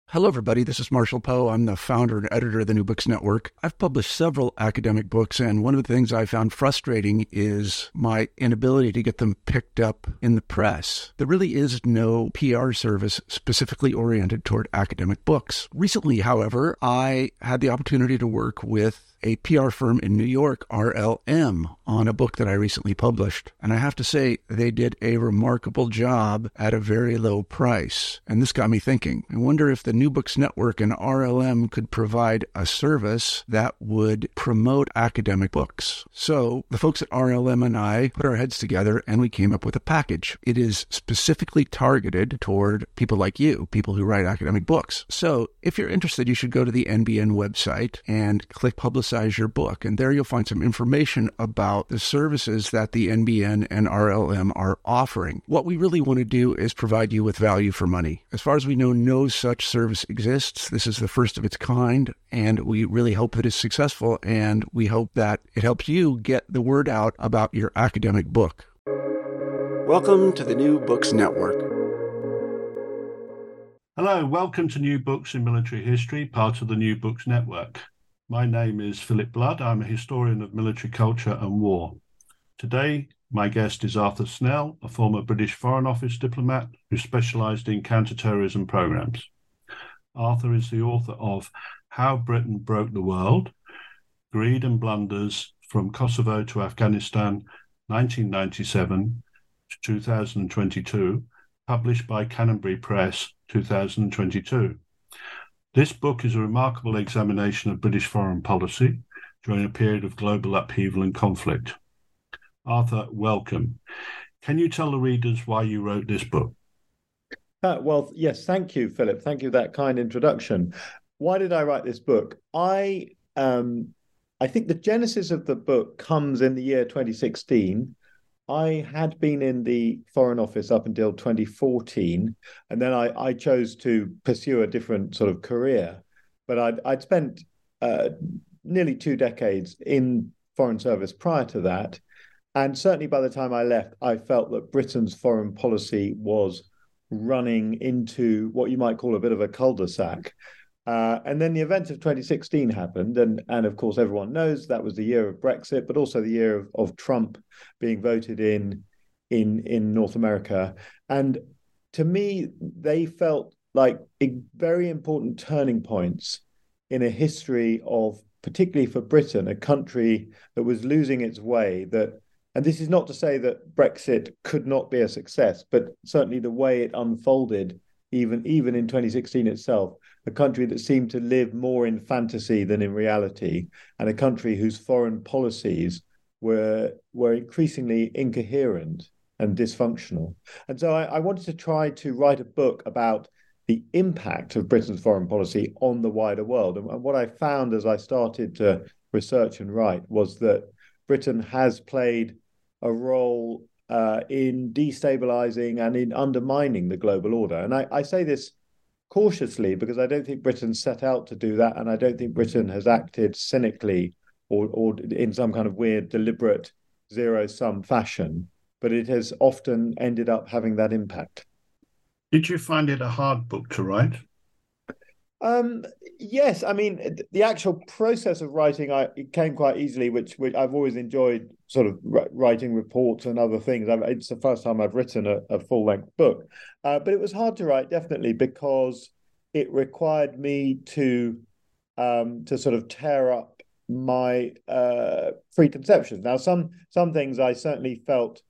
Hello, everybody. This is Marshall Poe. I'm the founder and editor of the New Books Network. I've published several academic books, and one of the things I found frustrating is my inability to get them picked up in the press. There really is no PR service specifically oriented toward academic books. Recently, however, I had the opportunity to work with a PR firm in New York, RLM, on a book that I recently published. And I have to say, they did a remarkable job at a very low price. And this got me thinking. I wonder if the New Books Network and RLM could provide a service that would promote academic books. So the folks at RLM and I put our heads together and we came up with a package. It is specifically targeted toward people like you, people who write academic books. So if you're interested, you should go to the NBN website and click Publicize Your Book. And there you'll find some information about the services that the NBN and RLM are offering. What we really want to do is provide you with value for money. As far as we know, no such service exists. This is the first of its kind, and we really hope that it's successful, and we hope that it helps you get the word out about your academic book. Welcome to the New Books Network. Hello, welcome to New Books in Military History, part of the New Books Network. My name is Philip Blood. I'm a historian of military culture and war. Today, my guest is Arthur Snell, a former British Foreign Office diplomat who specialised in counter-terrorism programmes. Arthur is the author of How Britain Broke the World, Greed and Blunders from Kosovo to Afghanistan, 1997 to 2022, published by Canterbury Press, 2022. This book is a remarkable examination of British foreign policy during a period of global upheaval and conflict. Arthur, welcome. Can you tell the readers why you wrote this book? Well, yes, thank you, Philip. Thank you for that kind introduction. Why did I write this book? I think the genesis of the book comes in the year 2016. I had been in the Foreign Office up until 2014, and then I chose to pursue a different sort of career. But I'd spent nearly 2 decades in Foreign Service prior to that. And certainly by the time I left, I felt that Britain's foreign policy was running into what you might call a bit of a cul-de-sac. And then the event of 2016 happened. And of course, everyone knows that was the year of Brexit, but also the year of Trump being voted in North America. And to me, they felt like very important turning points in a history of, particularly for Britain, a country that was losing its way. And this is not to say that Brexit could not be a success, but certainly the way it unfolded, even in 2016 itself, a country that seemed to live more in fantasy than in reality, and a country whose foreign policies were increasingly incoherent and dysfunctional. And so I wanted to try to write a book about the impact of Britain's foreign policy on the wider world. And what I found as I started to research and write was that Britain has played a role in destabilizing and in undermining the global order. And I say this cautiously because I don't think Britain set out to do that, and I don't think Britain has acted cynically or in some kind of weird, deliberate, zero-sum fashion, but it has often ended up having that impact. Did you find it a hard book to write? Yes, I mean, the actual process of writing, it came quite easily, which I've always enjoyed, sort of writing reports and other things. It's the first time I've written a full-length book, but it was hard to write, definitely, because it required me to sort of tear up my preconceptions. Now, some things I certainly felt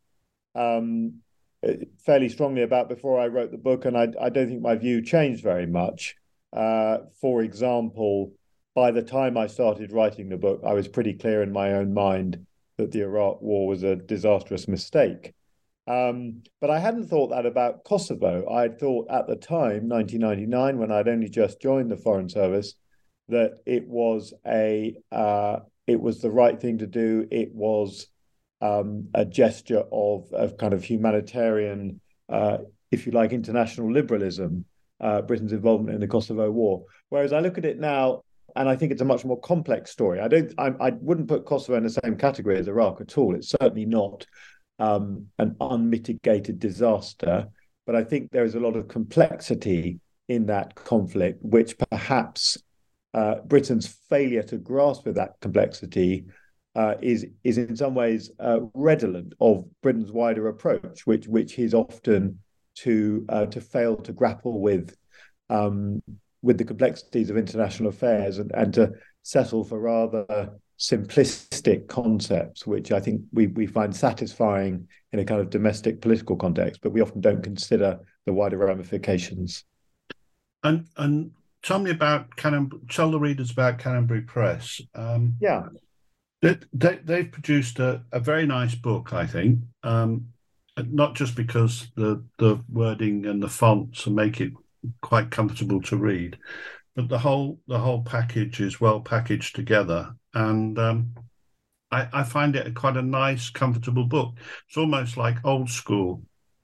fairly strongly about before I wrote the book, and I don't think my view changed very much. For example, by the time I started writing the book, I was pretty clear in my own mind that the Iraq War was a disastrous mistake. But I hadn't thought that about Kosovo. I had thought at the time, 1999, when I'd only just joined the Foreign Service, that it was the right thing to do. It was a gesture of kind of humanitarian, if you like, international liberalism. Britain's involvement in the Kosovo War. Whereas I look at it now, and I think it's a much more complex story. I wouldn't put Kosovo in the same category as Iraq at all. It's certainly not an unmitigated disaster, but I think there is a lot of complexity in that conflict, which perhaps Britain's failure to grasp with that complexity is in some ways redolent of Britain's wider approach, which is often to fail to grapple with the complexities of international affairs and to settle for rather simplistic concepts, which I think we find satisfying in a kind of domestic political context, but we often don't consider the wider ramifications. And tell me about tell the readers about Canonbury Press. Yeah. They've produced a very nice book, I think, not just because the wording and the fonts make it quite comfortable to read, but the whole package is well packaged together, and I find it quite a nice, comfortable book. It's almost like old school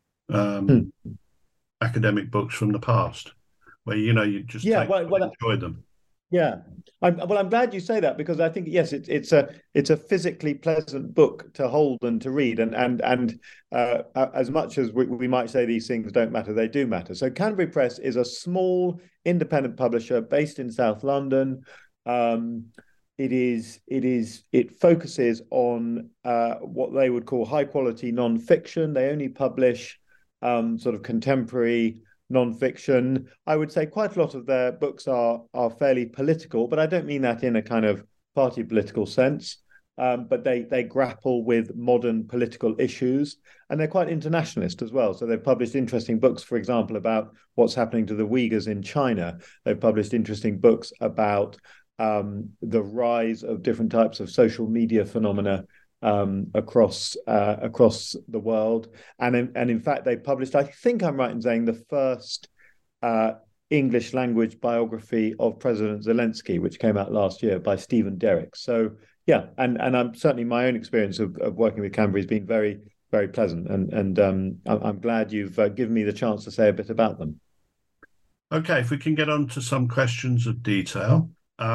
academic books from the past, where you just enjoy them. Yeah, I'm glad you say that, because I think, yes, it's a physically pleasant book to hold and to read, and as much as we might say these things don't matter, they do matter. So Canterbury Press is a small independent publisher based in South London. It focuses on what they would call high quality non-fiction. They only publish sort of contemporary non-fiction. I would say quite a lot of their books are fairly political, but I don't mean that in a kind of party political sense. But they grapple with modern political issues, and they're quite internationalist as well. So they've published interesting books, for example, about what's happening to the Uyghurs in China. They've published interesting books about the rise of different types of social media phenomena across the world, and in fact they published, I think I'm right in saying, the first English language biography of President Zelensky, which came out last year by Stephen Derrick. So yeah, and I'm certainly, my own experience of working with Canterbury has been very, very pleasant, and I'm glad you've given me the chance to say a bit about them. Okay, if we can get on to some questions of detail.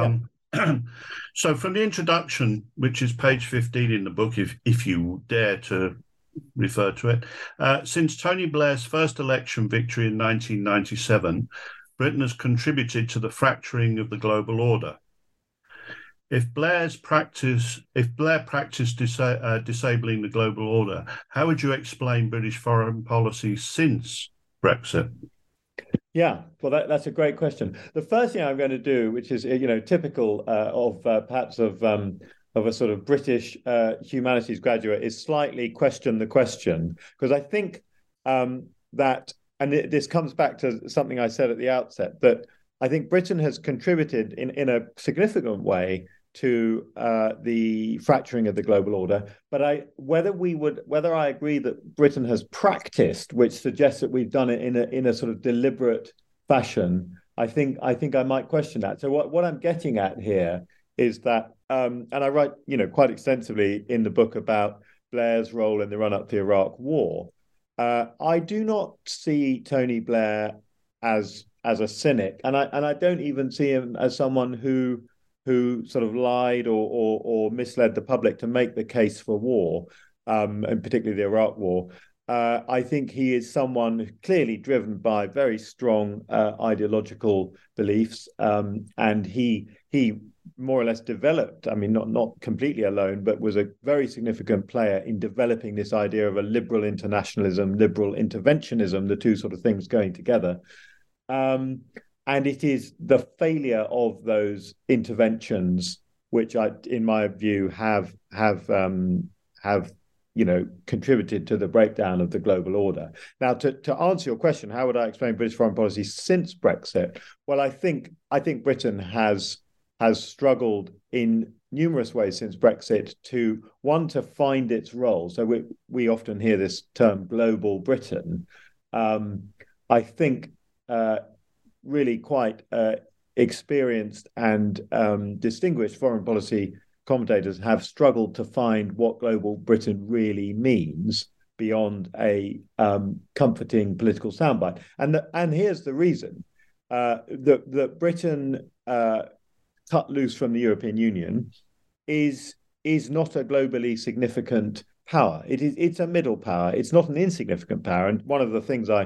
So from the introduction, which is page 15 in the book, if you dare to refer to it, since Tony Blair's first election victory in 1997, Britain has contributed to the fracturing of the global order. If Blair practiced disabling the global order, how would you explain British foreign policy since Brexit? Yeah, well, that's a great question. The first thing I'm going to do, which is typical of perhaps of a sort of British humanities graduate, is slightly question the question, because I think that, and this comes back to something I said at the outset, that I think Britain has contributed in a significant way to the fracturing of the global order. But whether I agree that Britain has practiced, which suggests that we've done it in a sort of deliberate fashion, I think I might question that. So what I'm getting at here is that, and I write quite extensively in the book about Blair's role in the run-up to the Iraq War. I do not see Tony Blair as a cynic, and I don't even see him as someone who sort of lied or misled the public to make the case for war, and particularly the Iraq War. I think he is someone clearly driven by very strong ideological beliefs, and he more or less developed, I mean, not completely alone, but was a very significant player in developing this idea of a liberal internationalism, liberal interventionism, the two sort of things going together. And it is the failure of those interventions which, in my view, have contributed to the breakdown of the global order. Now, to answer your question, how would I explain British foreign policy since Brexit? Well, I think Britain has struggled in numerous ways since Brexit to find its role. So we often hear this term global Britain. I think really quite experienced and distinguished foreign policy commentators have struggled to find what global Britain really means beyond a comforting political soundbite. And here's the reason. that Britain cut loose from the European Union is not a globally significant power. It's a middle power. It's not an insignificant power. And one of the things I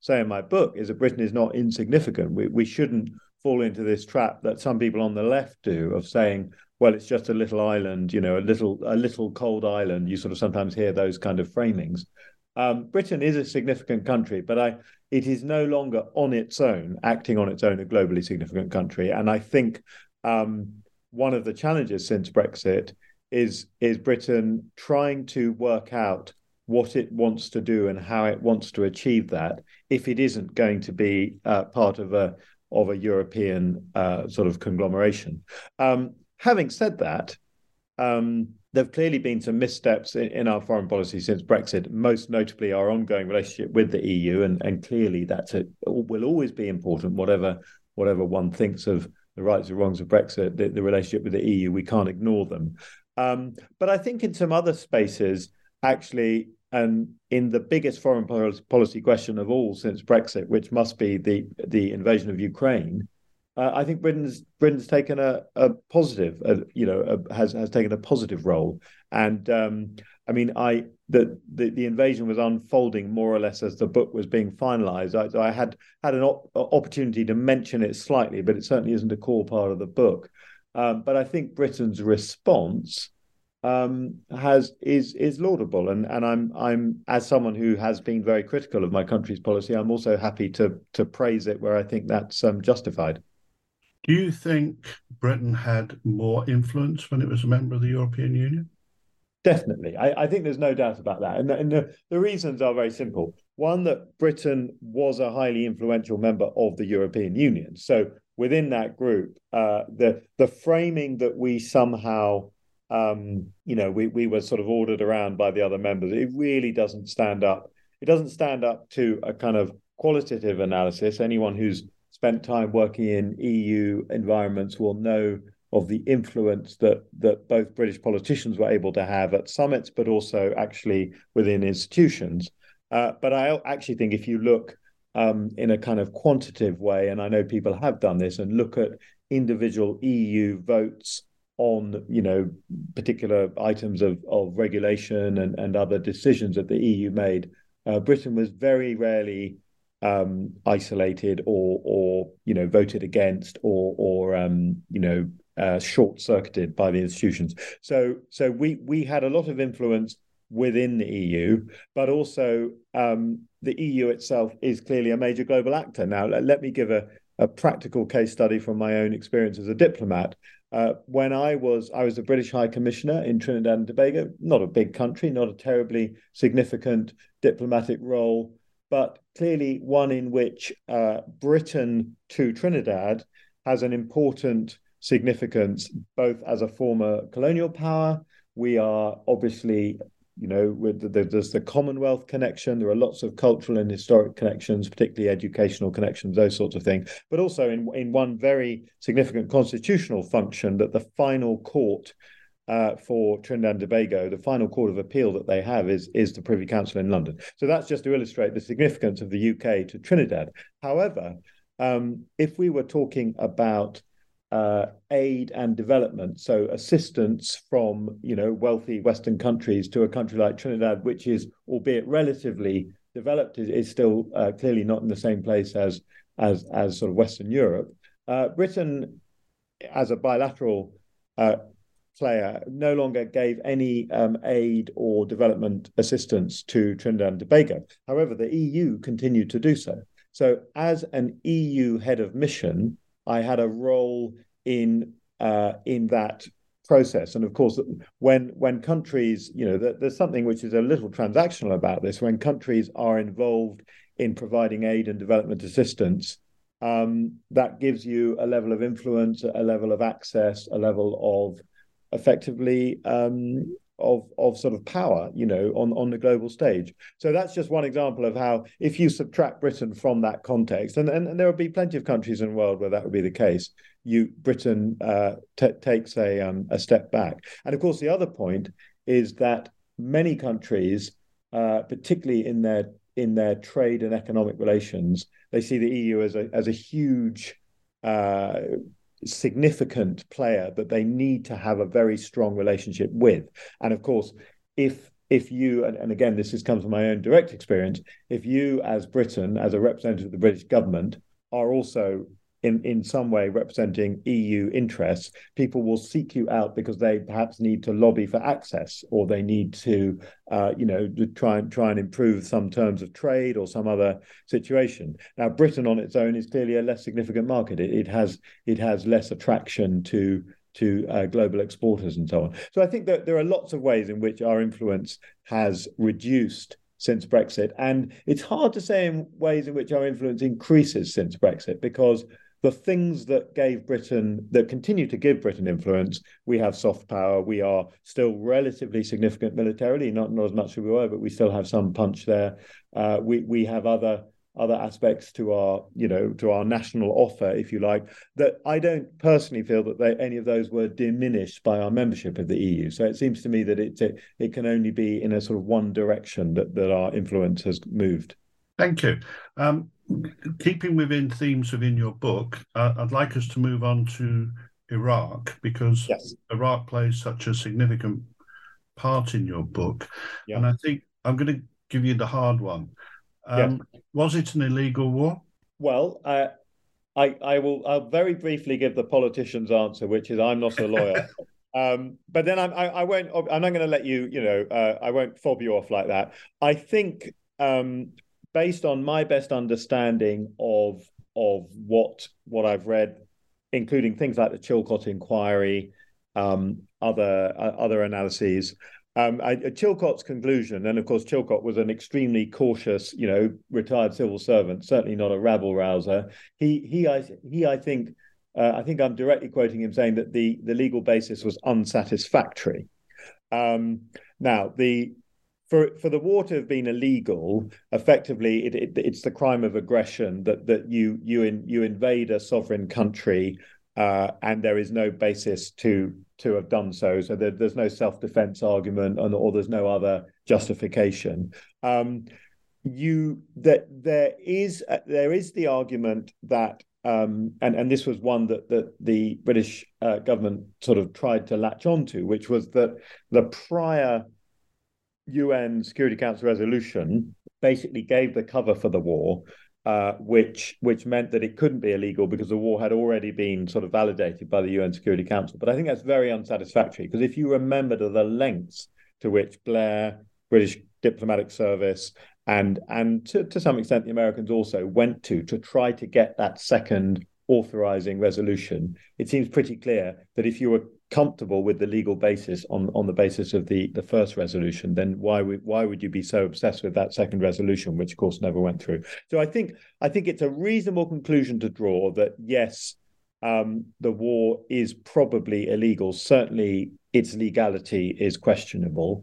say in my book is that Britain is not insignificant. We shouldn't fall into this trap that some people on the left do of saying, well, it's just a little island, a little cold island. You sort of sometimes hear those kind of framings. Britain is a significant country, but it is no longer on its own, acting on its own, a globally significant country. And I think one of the challenges since Brexit is Britain trying to work out what it wants to do and how it wants to achieve that if it isn't going to be part of a European sort of conglomeration. Having said that, there have clearly been some missteps in our foreign policy since Brexit, most notably our ongoing relationship with the EU, and clearly will always be important, whatever one thinks of the rights and wrongs of Brexit, the relationship with the EU, we can't ignore them. But I think in some other spaces, actually, and in the biggest foreign policy question of all since Brexit, which must be the invasion of Ukraine, I think Britain's taken a positive, has taken a positive role. And I mean, the invasion was unfolding more or less as the book was being finalized. I had an opportunity to mention it slightly, but it certainly isn't a core part of the book. But I think Britain's response is laudable, and I'm as someone who has been very critical of my country's policy, I'm also happy to praise it where I think that's justified. Do you think Britain had more influence when it was a member of the European Union? Definitely. I think there's no doubt about that. And the reasons are very simple. One, that Britain was a highly influential member of the European Union. So within that group, the framing that we somehow, we were sort of ordered around by the other members, it really doesn't stand up. It doesn't stand up to a kind of qualitative analysis. Anyone who's spent time working in EU environments will know of the influence that both British politicians were able to have at summits, but also actually within institutions. But I actually think if you look in a kind of quantitative way, and I know people have done this, and look at individual EU votes on, particular items of regulation and other decisions that the EU made, Britain was very rarely isolated or voted against or short-circuited by the institutions. So we had a lot of influence within the EU, but also the EU itself is clearly a major global actor. Now, let me give a practical case study from my own experience as a diplomat. When I was the British High Commissioner in Trinidad and Tobago, not a big country, not a terribly significant diplomatic role, but clearly one in which Britain to Trinidad has an important significance, both as a former colonial power. We are obviously, there's the Commonwealth connection. There are lots of cultural and historic connections, particularly educational connections, those sorts of things. But also in one very significant constitutional function, that the final court for Trinidad and Tobago, the final court of appeal that they have is the Privy Council in London. So that's just to illustrate the significance of the UK to Trinidad. However, if we were talking about aid and development, so assistance from wealthy Western countries to a country like Trinidad, which is, albeit relatively developed, is still clearly not in the same place as sort of Western Europe. Britain, as a bilateral player, no longer gave any aid or development assistance to Trinidad and Tobago. However, the EU continued to do so. So as an EU head of mission, I had a role in that process. And of course, when countries, there's something which is a little transactional about this. When countries are involved in providing aid and development assistance, that gives you a level of influence, a level of access, a level of effectively of sort of power, on the global stage. So that's just one example of how, if you subtract Britain from that context, and there will be plenty of countries in the world where that would be the case, Britain takes a step back. And of course, the other point is that many countries, particularly in their trade and economic relations, they see the EU as a huge significant player that they need to have a very strong relationship with. And of course, if if you, and again, this has come from my own direct experience, if you as Britain, as a representative of the British government, are also in some way representing EU interests, people will seek you out because they perhaps need to lobby for access, or they need to, to try and improve some terms of trade or some other situation. Now, Britain on its own is clearly a less significant market. It has less attraction to global exporters and so on. So I think that there are lots of ways in which our influence has reduced since Brexit, and it's hard to say in ways in which our influence increases since Brexit, because the things that continue to give Britain influence, we have soft power, we are still relatively significant militarily, not as much as we were, but we still have some punch there. We have other aspects to our national offer, if you like, that I don't personally feel that any of those were diminished by our membership of the EU. So it seems to me that it can only be in a sort of one direction that our influence has moved. Thank you. Keeping within themes within your book, I'd like us to move on to Iraq, because Iraq plays such a significant part in your book. Yeah. And I think I'm going to give you the hard one. Was it an illegal war? Well, I'll very briefly give the politician's answer, which is I'm not a lawyer. But then I won't. I'm not going to let you. I won't fob you off like that. I think, based on my best understanding of what I've read, including things like the Chilcot inquiry, other analyses. Chilcot's conclusion, and of course Chilcot was an extremely cautious, retired civil servant, certainly not a rabble rouser. I think I'm directly quoting him saying that the legal basis was unsatisfactory. Now, for the war to have been illegal, effectively it's the crime of aggression that you invade a sovereign country, and there is no basis to have done so. So there's no self-defense argument, or there's no other justification. There is the argument that, and this was one that the British government sort of tried to latch onto, which was that the prior UN Security Council resolution basically gave the cover for the war, which meant that it couldn't be illegal because the war had already been sort of validated by the UN Security Council. But I think that's very unsatisfactory, because if you remember the lengths to which Blair, British diplomatic service, and to some extent the Americans also went to try to get that second authorizing resolution, it seems pretty clear that if you were comfortable with the legal basis on the basis of the first resolution, then why would you be so obsessed with that second resolution, which of course never went through? So I think it's a reasonable conclusion to draw that yes, the war is probably illegal. Certainly its legality is questionable.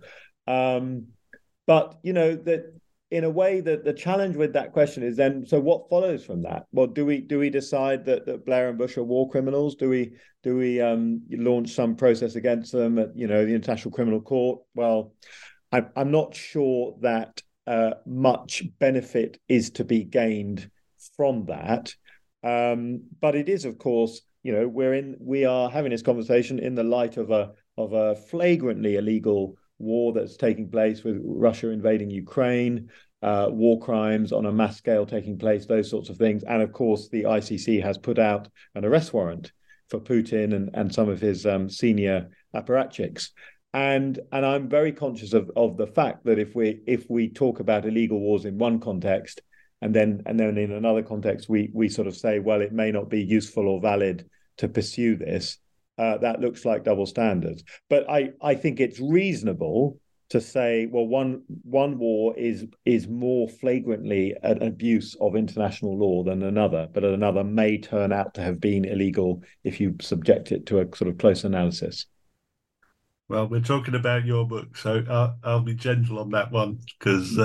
But that in a way that the challenge with that question is then, so what follows from that? Well, do we decide that Blair and Bush are war criminals? Do we launch some process against them at the International Criminal Court? Well, I'm not sure that much benefit is to be gained from that. But it is, of course, we are having this conversation in the light of a flagrantly illegal war that's taking place, with Russia invading Ukraine, war crimes on a mass scale taking place, those sorts of things. And of course, the ICC has put out an arrest warrant for Putin and some of his senior apparatchiks. And I'm very conscious of the fact that if we talk about illegal wars in one context, and then in another context we sort of say, well, it may not be useful or valid to pursue this, that looks like double standards. But I think it's reasonable to say, well, one war is more flagrantly an abuse of international law than another, but another may turn out to have been illegal if you subject it to a sort of close analysis. Well, we're talking about your book, so I'll be gentle on that one, because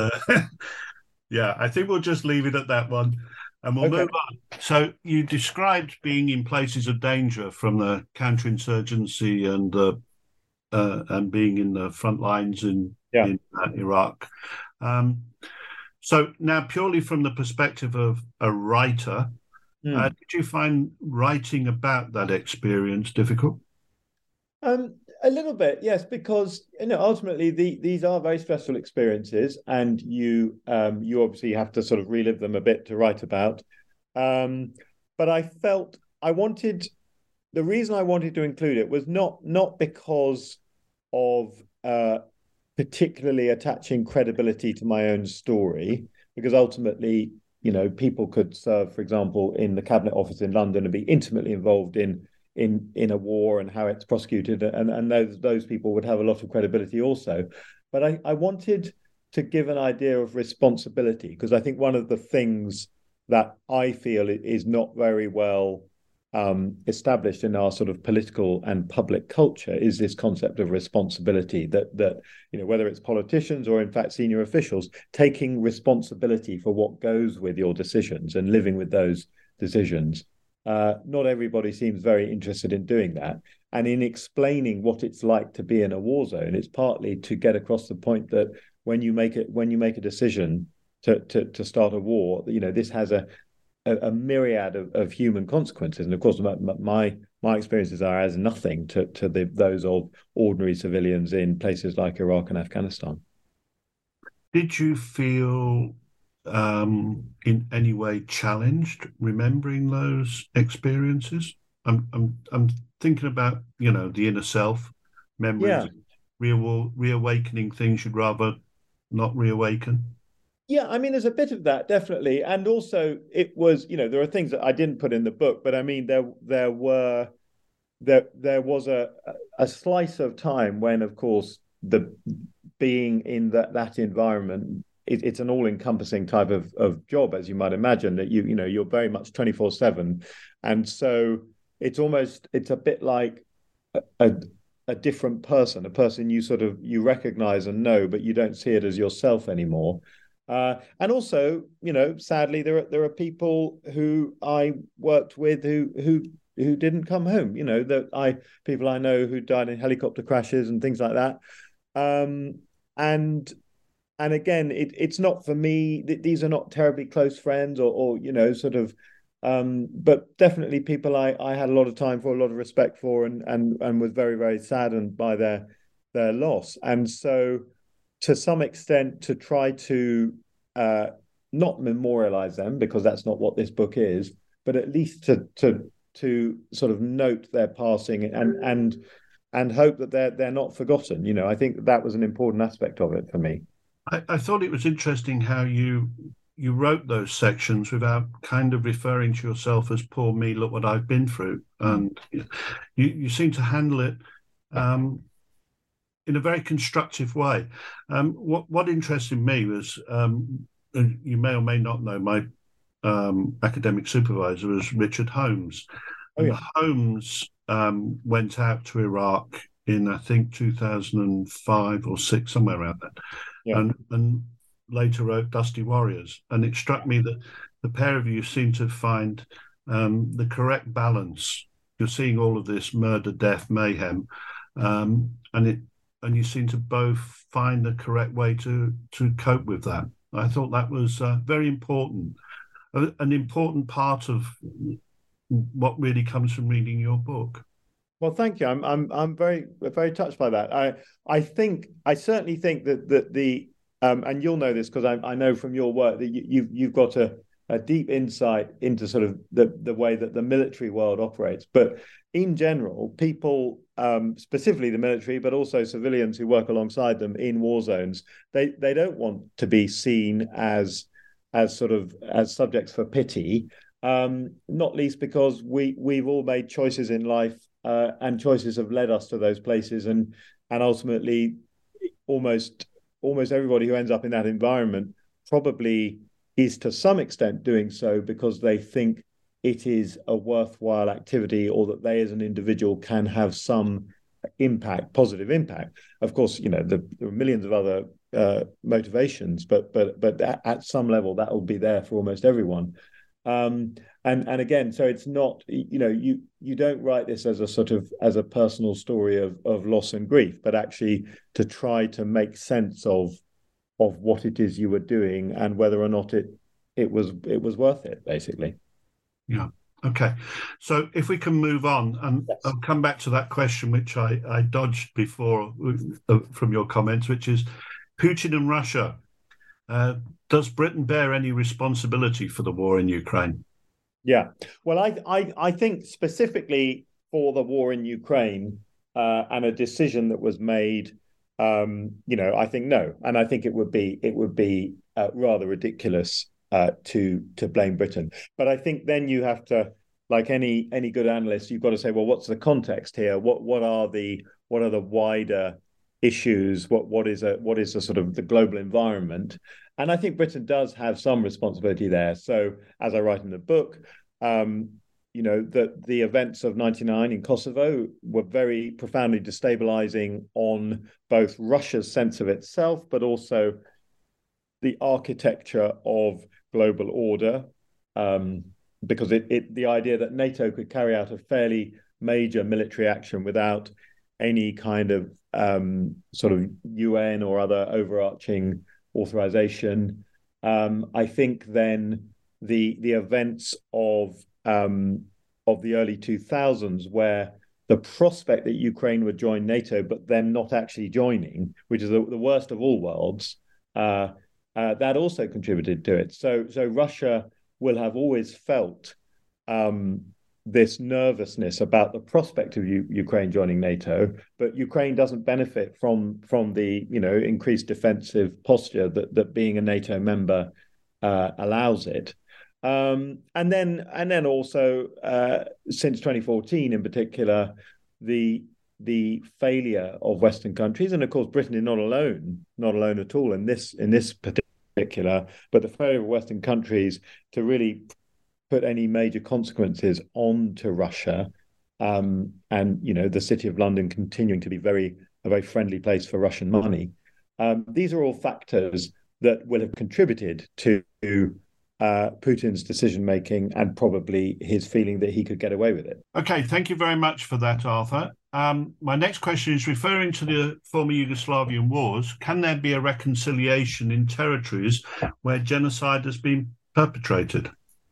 I think we'll just leave it at that one. And we'll move on. So you described being in places of danger from the counterinsurgency and being in the front lines in Iraq. So now, purely from the perspective of a writer, did you find writing about that experience difficult? A little bit, yes, because ultimately these are very stressful experiences, and you obviously have to sort of relive them a bit to write about. But I felt I wanted the reason I wanted to include it was not because of particularly attaching credibility to my own story, because ultimately, people could serve, for example, in the Cabinet Office in London and be intimately involved in a war and how it's prosecuted, and those people would have a lot of credibility also. But I wanted to give an idea of responsibility, because I think one of the things that I feel is not very well established in our sort of political and public culture is this concept of responsibility, that whether it's politicians or in fact senior officials taking responsibility for what goes with your decisions and living with those decisions. Not everybody seems very interested in doing that. And in explaining what it's like to be in a war zone, it's partly to get across the point that when you make a decision to start a war, this has a myriad of human consequences. And of course, my experiences are as nothing to those of ordinary civilians in places like Iraq and Afghanistan. Did you feel in any way challenged remembering those experiences? I'm thinking about the inner self, memories, reawakening things you'd rather not reawaken. Yeah, I mean, there's a bit of that, definitely. And also it was, there are things that I didn't put in the book, but I mean, there was a slice of time when, of course, the being in that environment, it's an all-encompassing type of job, as you might imagine, that you're very much 24/7. And so it's a bit like a different person, a person you recognize and know, but you don't see it as yourself anymore. And also, sadly, there are people who I worked with who didn't come home. People I know who died in helicopter crashes and things like that. And again, it's not for me. These are not terribly close friends, or sort of. But definitely people I had a lot of time for, a lot of respect for, and was very, very saddened by their loss. And so, to some extent, to try to not memorialize them, because that's not what this book is, but at least to sort of note their passing and hope that they're not forgotten. I think that was an important aspect of it for me. I thought it was interesting how you wrote those sections without kind of referring to yourself as "poor me, look what I've been through," and you seem to handle it in a very constructive way. What interested me was, you may or may not know, my academic supervisor was Richard Holmes. Oh, yeah. Holmes went out to Iraq in, I think, 2005 or 6, somewhere around that, Yeah. and later wrote Dusty Warriors. And it struck me that the pair of you seem to find the correct balance. You're seeing all of this murder, death, mayhem, and you seem to both find the correct way to cope with that. I thought that was very important, an important part of what really comes from reading your book. Well, thank you. I'm very, very touched by that. I certainly think that the and you'll know this because I know from your work that you've got a deep insight into sort of the way that the military world operates. But in general, people, specifically the military, but also civilians who work alongside them in war zones, they don't want to be seen as subjects for pity. Not least because we've all made choices in life, and choices have led us to those places, and ultimately, almost everybody who ends up in that environment probably is to some extent doing so because they think it is a worthwhile activity, or that they as an individual can have some impact, positive impact. Of course, there are millions of other motivations, but at some level that will be there for almost everyone. And again, so it's not, you don't write this as a personal story of loss and grief, but actually to try to make sense of what it is you were doing and whether or not it was worth it, basically. Yeah. Okay, so if we can move on, and Yes. I'll come back to that question which I dodged before from your comments, which is Putin and Russia. Does Britain bear any responsibility for the war in Ukraine? Yeah. Well, I think specifically for the war in Ukraine and a decision that was made, I think no, and I think it would be rather ridiculous to blame Britain. But I think then you have to, like any good analyst, you've got to say, well, what's the context here? What are the wider issues? What is the sort of the global environment? And I think Britain does have some responsibility there. So, as I write in the book, that the events of '99 in Kosovo were very profoundly destabilizing on both Russia's sense of itself, but also the architecture of global order, because the idea that NATO could carry out a fairly major military action without any kind of sort of UN or other overarching authorization. I think then the events of the early 2000s, where the prospect that Ukraine would join NATO, but then not actually joining, which is the worst of all worlds, that also contributed to it. So Russia will have always felt this nervousness about the prospect of Ukraine joining NATO, but Ukraine doesn't benefit from the increased defensive posture that being a NATO member allows it. And then also since 2014 in particular, the failure of Western countries, and of course Britain is not alone at all in this particular, but the failure of Western countries to really put any major consequences onto Russia, and the City of London continuing to be a very friendly place for Russian money. These are all factors that will have contributed to Putin's decision making and probably his feeling that he could get away with it. Okay, thank you very much for that, Arthur. My next question is referring to the former Yugoslavian wars. Can there be a reconciliation in territories where genocide has been perpetrated?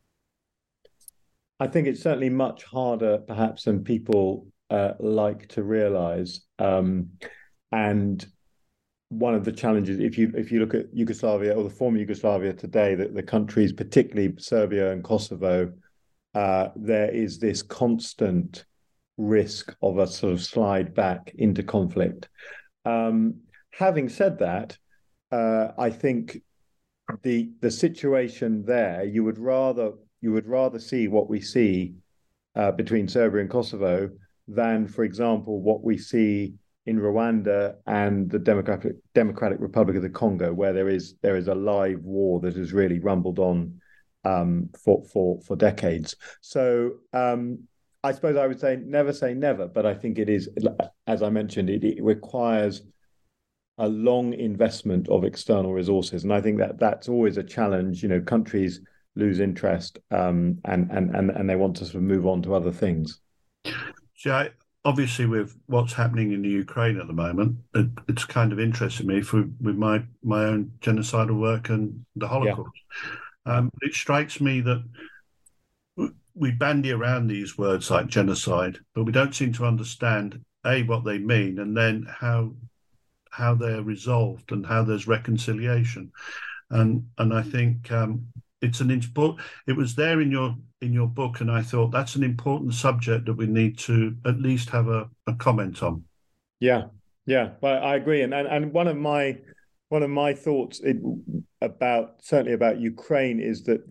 I think it's certainly much harder, perhaps, than people like to realize. And one of the challenges, if you look at Yugoslavia or the former Yugoslavia today, the countries, particularly Serbia and Kosovo, there is this constant risk of a sort of slide back into conflict. Having said that, I think the situation there, you would rather see what we see between Serbia and Kosovo than, for example, what we see in Rwanda and the Democratic Republic of the Congo, where there is a live war that has really rumbled on for decades. So I suppose I would say never, but I think it is, as I mentioned, it requires a long investment of external resources, and I think that's always a challenge. Countries lose interest, and they want to sort of move on to other things. So obviously, with what's happening in the Ukraine at the moment, it's kind of interested me with my own genocidal work and the Holocaust. Yeah. It strikes me that we bandy around these words like genocide, but we don't seem to understand what they mean, and then how they're resolved and how there's reconciliation. And I think it's it was there in your book, and I thought that's an important subject that we need to at least have a comment on. Yeah. Well, I agree, and one of my thoughts about Ukraine is that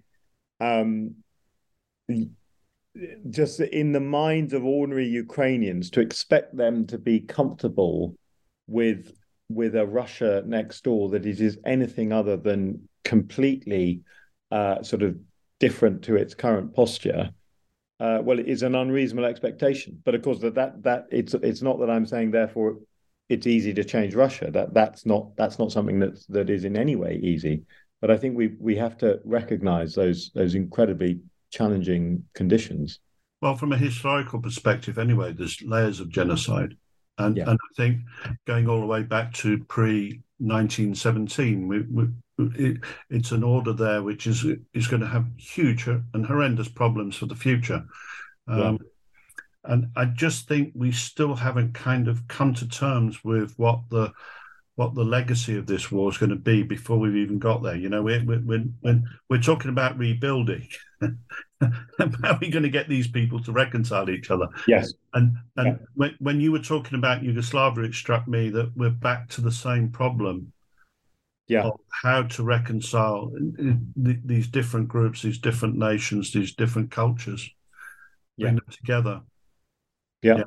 just in the minds of ordinary Ukrainians, to expect them to be comfortable with a Russia next door that is anything other than completely sort of different to its current posture, well, it is an unreasonable expectation. But of course, that it's not that I'm saying therefore it's easy to change Russia. That's not something that is in any way easy. But I think we have to recognize those incredibly challenging conditions. Well, from a historical perspective, anyway, there's layers of genocide. And I think going all the way back to pre-1917, it's an order there which is going to have huge and horrendous problems for the future. And I just think we still haven't kind of come to terms with what the legacy of this war is going to be before we've even got there. You know, we're talking about rebuilding. How are we going to get these people to reconcile each other? Yes. And when you were talking about Yugoslavia, it struck me that we're back to the same problem. Of how to reconcile these different groups, these different nations, these different cultures, bring them together. Yeah.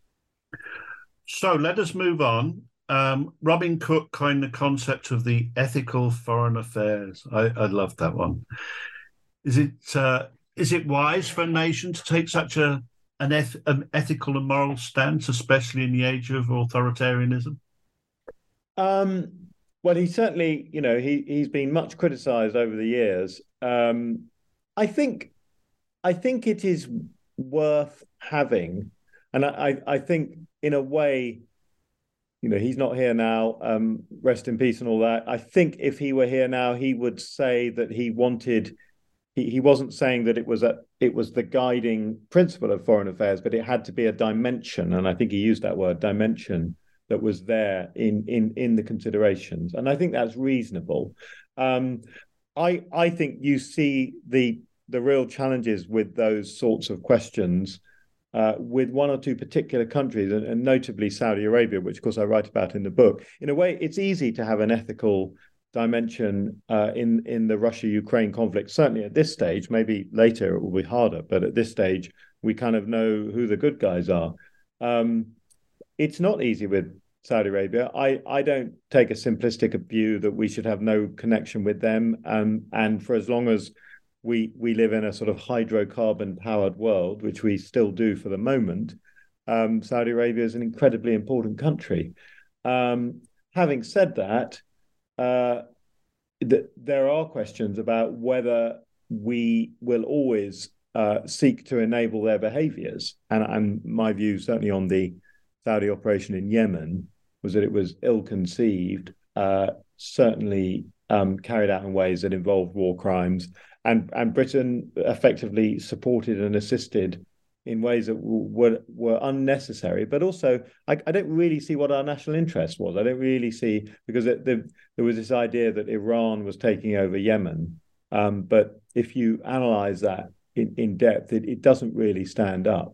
So let us move on. Robin Cook coined the concept of the ethical foreign affairs. I love that one. Is it wise for a nation to take such an ethical and moral stance, especially in the age of authoritarianism? Well, he certainly, he's been much criticised over the years. I think it is worth having, and I think in a way, he's not here now. Rest in peace and all that. I think if he were here now, he would say that he wanted. He wasn't saying that it was the guiding principle of foreign affairs, but it had to be a dimension, and I think he used that word, dimension, that was there in the considerations, and I think that's reasonable. I think you see the real challenges with those sorts of questions with one or two particular countries, and notably Saudi Arabia, which of course I write about in the book. In a way, it's easy to have an ethical dimension in the Russia-Ukraine conflict. Certainly at this stage, maybe later it will be harder, but at this stage we kind of know who the good guys are. It's not easy with Saudi Arabia. I don't take a simplistic view that we should have no connection with them. And for as long as we live in a sort of hydrocarbon powered world, which we still do for the moment, Saudi Arabia is an incredibly important country. Having said that, there are questions about whether we will always seek to enable their behaviors. And my view, certainly on the Saudi operation in Yemen, was that it was ill-conceived, certainly carried out in ways that involved war crimes, and Britain effectively supported and assisted in ways that were unnecessary. But also, I don't really see what our national interest was. I don't really see, because there was this idea that Iran was taking over Yemen. But if you analyze that in depth, it doesn't really stand up.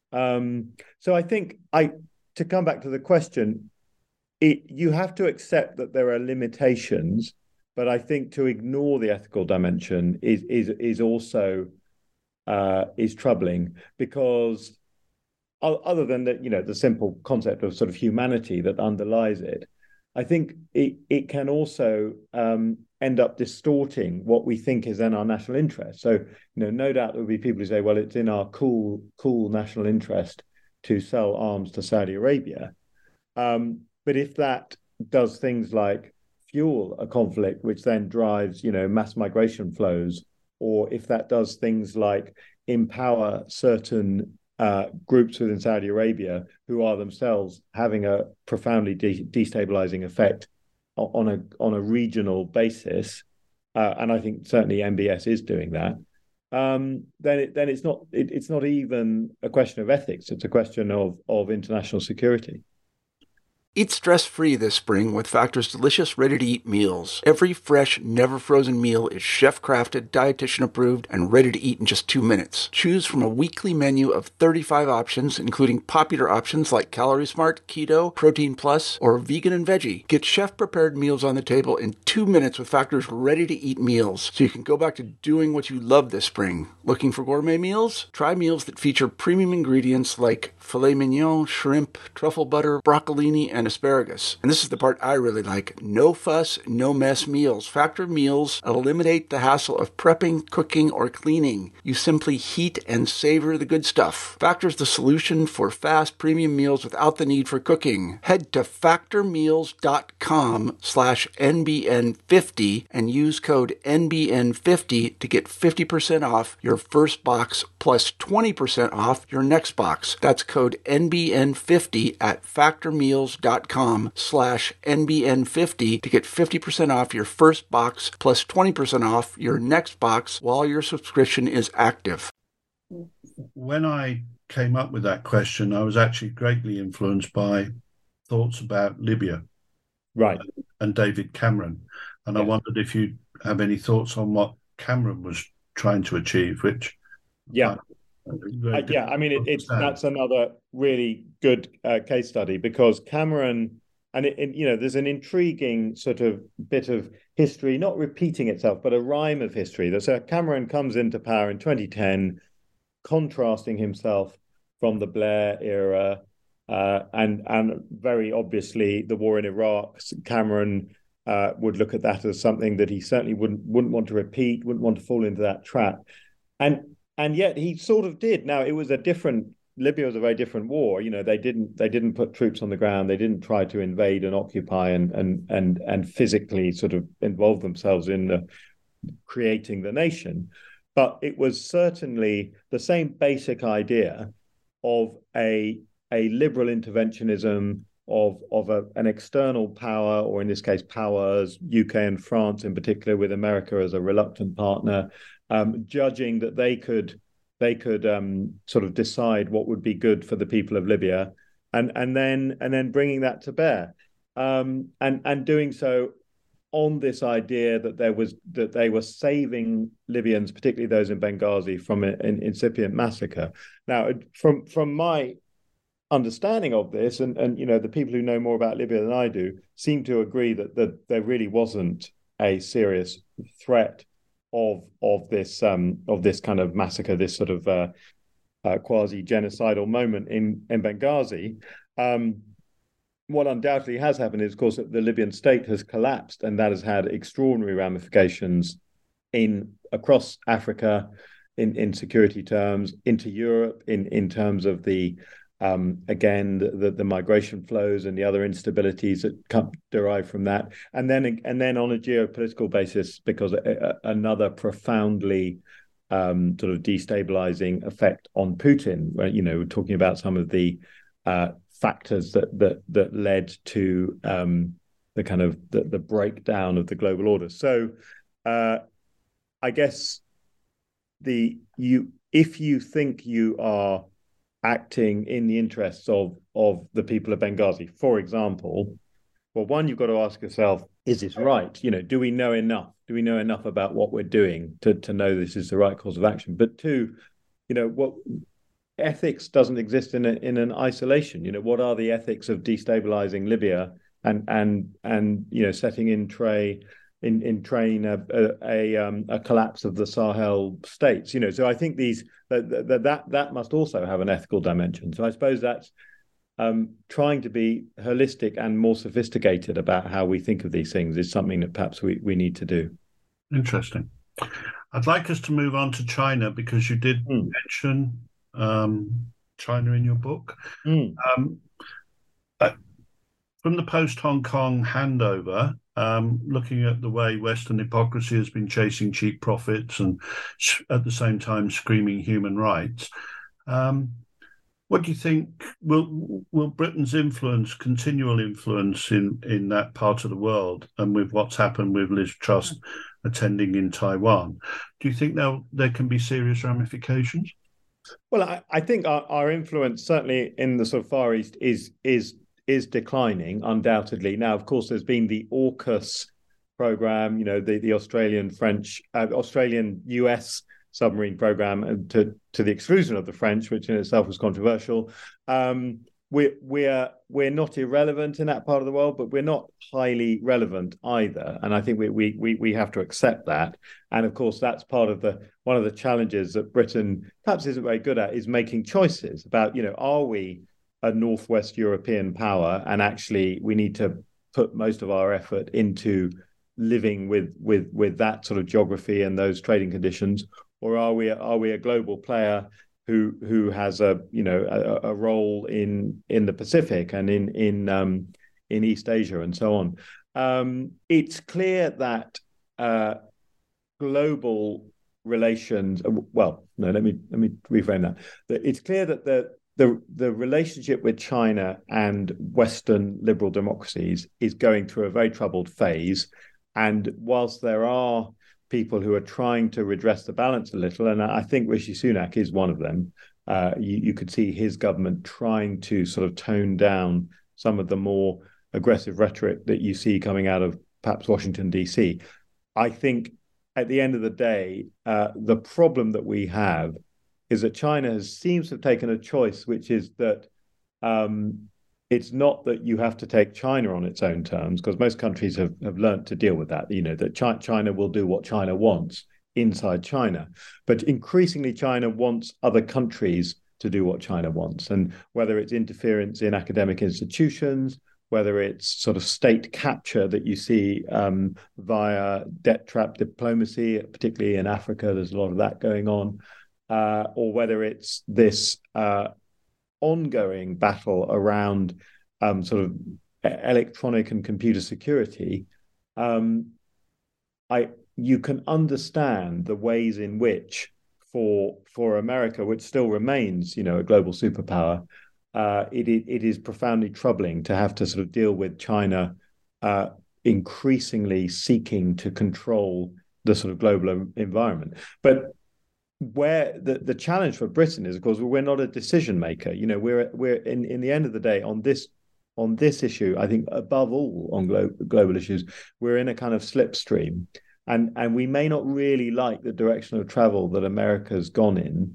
So I think to come back to the question, you have to accept that there are limitations, but I think to ignore the ethical dimension is also is troubling, because other than the simple concept of sort of humanity that underlies it, I think it can also end up distorting what we think is in our national interest. So, no doubt there will be people who say, well, it's in our cool national interest to sell arms to Saudi Arabia. But if that does things like fuel a conflict, which then drives, mass migration flows, or if that does things like empower certain groups within Saudi Arabia who are themselves having a profoundly destabilizing effect on a regional basis, and I think certainly MBS is doing that, then it's not even a question of ethics. It's a question of international security. Eat stress-free this spring with Factor's delicious, ready-to-eat meals. Every fresh, never-frozen meal is chef-crafted, dietitian-approved, and ready to eat in just 2 minutes. Choose from a weekly menu of 35 options, including popular options like Calorie Smart, Keto, Protein Plus, or Vegan and Veggie. Get chef-prepared meals on the table in 2 minutes with Factor's ready-to-eat meals, so you can go back to doing what you love this spring. Looking for gourmet meals? Try meals that feature premium ingredients like filet mignon, shrimp, truffle butter, broccolini, and asparagus. And this is the part I really like. No fuss, no mess meals. Factor meals eliminate the hassle of prepping, cooking, or cleaning. You simply heat and savor the good stuff. Factor's the solution for fast premium meals without the need for cooking. Head to factormeals.com/NBN50 and use code NBN50 to get 50% off your first box plus 20% off your next box. That's code NBN50 at factormeals.com/NBN50 to get 50% off your first box plus 20% off your next box while your subscription is active. When I came up with that question, I was actually greatly influenced by thoughts about Libya, right, and David Cameron. And I wondered if you have any thoughts on what Cameron was trying to achieve, which I mean, that's another really good case study, because Cameron, and there's an intriguing sort of bit of history, not repeating itself, but a rhyme of history. That Cameron comes into power in 2010, contrasting himself from the Blair era, and very obviously the war in Iraq. Cameron would look at that as something that he certainly wouldn't want to repeat, wouldn't want to fall into that trap, and yet he sort of did. Now, it was Libya was a very different war. They didn't put troops on the ground. They didn't try to invade and occupy and physically sort of involve themselves in creating the nation. But it was certainly the same basic idea of a liberal interventionism of an external power, or in this case, powers, UK and France in particular, with America as a reluctant partner, judging that they could sort of decide what would be good for the people of Libya, and then bringing that to bear, and doing so on this idea that they were saving Libyans, particularly those in Benghazi, from an incipient massacre. Now, from my understanding of this, and the people who know more about Libya than I do seem to agree that there really wasn't a serious threat of this kind of massacre, this sort of quasi-genocidal moment in Benghazi. What undoubtedly has happened is, of course, that the Libyan state has collapsed, and that has had extraordinary ramifications across Africa in security terms, into Europe in terms of the migration flows and the other instabilities that derive from that, and then on a geopolitical basis, because another profoundly sort of destabilizing effect on Putin, where we're talking about some of the factors that led to the kind of the breakdown of the global order. So I guess if you think you are acting in the interests of the people of Benghazi, for example, well, one, you've got to ask yourself, is this right? Do we know enough? Do we know enough about what we're doing to know this is the right course of action? But two, what ethics doesn't exist in an isolation. What are the ethics of destabilizing Libya and setting in train a collapse of the Sahel states? So I think that must also have an ethical dimension. So I suppose that's trying to be holistic and more sophisticated about how we think of these things is something that perhaps we need to do. Interesting. I'd like us to move on to China, because you did mention China in your book. From the post-Hong Kong handover, looking at the way Western hypocrisy has been chasing cheap profits and at the same time screaming human rights, what do you think will Britain's continual influence in that part of the world, and with what's happened with Liz Truss attending in Taiwan, do you think there can be serious ramifications? Well, I think our influence, certainly in the sort of Far East, is declining, undoubtedly. Now, of course, there's been the AUKUS program, the Australian-US submarine program, to the exclusion of the French, which in itself was controversial. We're not irrelevant in that part of the world, but we're not highly relevant either. And I think we have to accept that. And of course, that's part of one of the challenges that Britain perhaps isn't very good at, is making choices about, are we a Northwest European power, and actually we need to put most of our effort into living with that sort of geography and those trading conditions, or are we a global player who has a role in the Pacific and in East Asia and so on? It's clear that global relations. Well, no, let me reframe that. It's clear that the relationship with China and Western liberal democracies is going through a very troubled phase. And whilst there are people who are trying to redress the balance a little, and I think Rishi Sunak is one of them, you could see his government trying to sort of tone down some of the more aggressive rhetoric that you see coming out of perhaps Washington, D.C. I think at the end of the day, the problem that we have is that China seems to have taken a choice, which is that it's not that you have to take China on its own terms, because most countries have learned to deal with that, that China will do what China wants inside China. But increasingly, China wants other countries to do what China wants. And whether it's interference in academic institutions, whether it's sort of state capture that you see via debt trap diplomacy, particularly in Africa, there's a lot of that going on, or whether it's this ongoing battle around sort of electronic and computer security, you can understand the ways in which for America, which still remains, a global superpower, it is profoundly troubling to have to sort of deal with China increasingly seeking to control the sort of global environment. But where the challenge for Britain is, of course, we're not a decision maker. We're in the end of the day on this issue. I think above all on global issues, we're in a kind of slipstream, and we may not really like the direction of travel that America's gone in.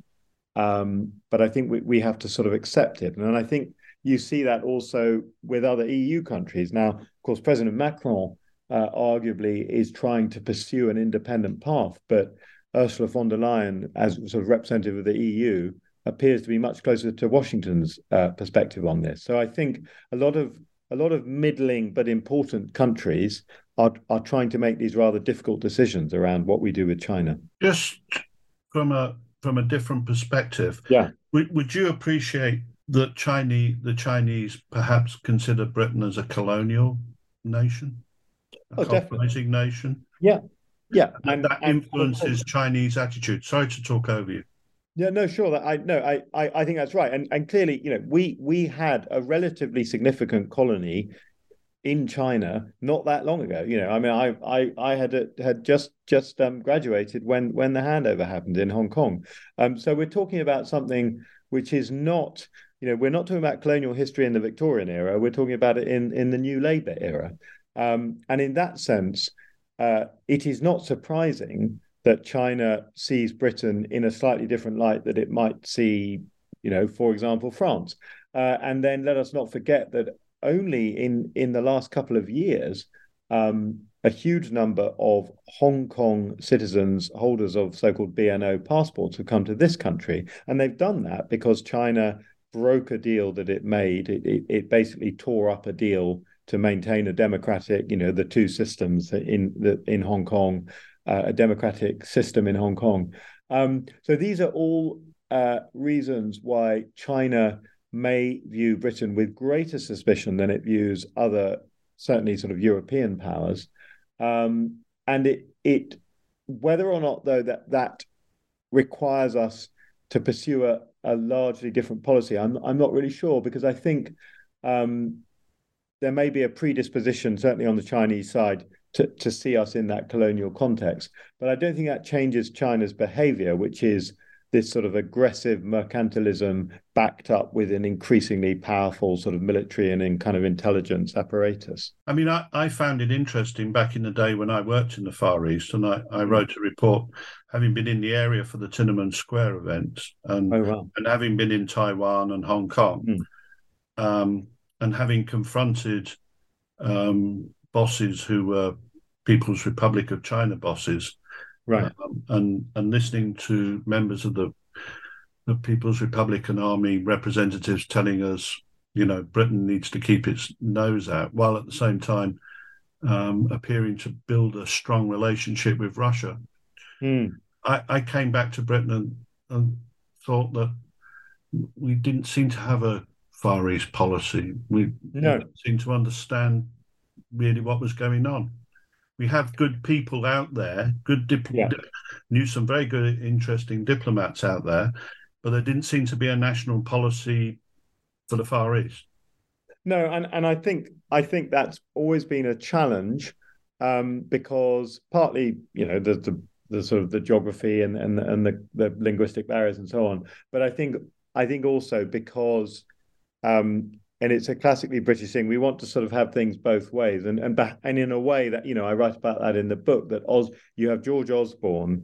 But I think we have to sort of accept it. And I think you see that also with other EU countries. Now, of course, President Macron arguably is trying to pursue an independent path, but Ursula von der Leyen, as sort of representative of the EU, appears to be much closer to Washington's perspective on this. So I think a lot of middling but important countries are trying to make these rather difficult decisions around what we do with China. Just from a different perspective, yeah, would you appreciate that the Chinese perhaps consider Britain as a colonial nation, a colonizing nation? Yeah. Yeah, and that influences Chinese attitude. Sorry to talk over you. Yeah, no, sure. I think that's right. And clearly, we had a relatively significant colony in China not that long ago. I mean, I had just graduated when the handover happened in Hong Kong. So we're talking about something which is not, we're not talking about colonial history in the Victorian era. We're talking about it in the New Labour era. And in that sense, it is not surprising that China sees Britain in a slightly different light that it might see, for example, France. And then let us not forget that only in the last couple of years, a huge number of Hong Kong citizens, holders of so-called BNO passports, have come to this country. And they've done that because China broke a deal that it made. It basically tore up a deal to maintain a democratic, the two systems in Hong Kong, a democratic system in Hong Kong. So these are all reasons why China may view Britain with greater suspicion than it views other, certainly sort of European powers. And it whether or not, though, that requires us to pursue a largely different policy, I'm not really sure, because I think there may be a predisposition, certainly on the Chinese side, to see us in that colonial context. But I don't think that changes China's behavior, which is this sort of aggressive mercantilism backed up with an increasingly powerful sort of military and in kind of intelligence apparatus. I mean, I found it interesting back in the day when I worked in the Far East, and I wrote a report, having been in the area for the Tiananmen Square events, and having been in Taiwan and Hong Kong, and having confronted bosses who were People's Republic of China bosses, right, and listening to members of the People's Republican Army representatives telling us Britain needs to keep its nose out, while at the same time appearing to build a strong relationship with Russia. Mm. I came back to Britain and thought that we didn't seem to have a Far East policy. We didn't seem to understand really what was going on. We have good people out there, knew some very good, interesting diplomats out there, but there didn't seem to be a national policy for the Far East. No, and I think that's always been a challenge, because partly, the sort of the geography and the linguistic barriers and so on, but I think also because, and it's a classically British thing, we want to sort of have things both ways, and in a way that, I write about that in the book, that you have George Osborne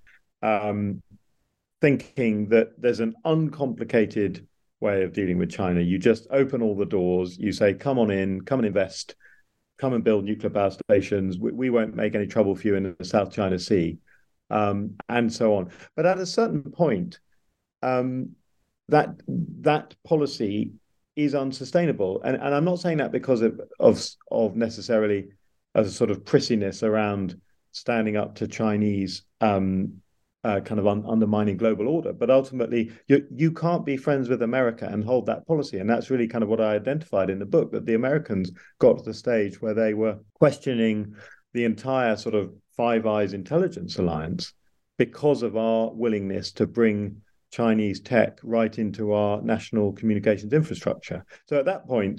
thinking that there's an uncomplicated way of dealing with China. You just open all the doors, you say, come on in, come and invest, come and build nuclear power stations. We won't make any trouble for you in the South China Sea, and so on. But at a certain point, that policy is unsustainable. And I'm not saying that because of necessarily a sort of prissiness around standing up to Chinese kind of undermining global order. But ultimately, you can't be friends with America and hold that policy. And that's really kind of what I identified in the book, that the Americans got to the stage where they were questioning the entire sort of Five Eyes intelligence alliance because of our willingness to bring Chinese tech right into our national communications infrastructure. So at that point,